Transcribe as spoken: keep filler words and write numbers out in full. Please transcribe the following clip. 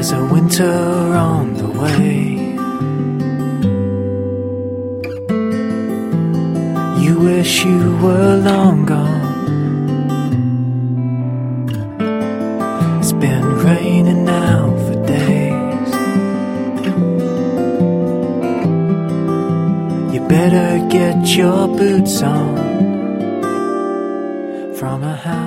There's a winter on the way. You wish you were long gone. It's been raining now for days. You better get your boots on from a house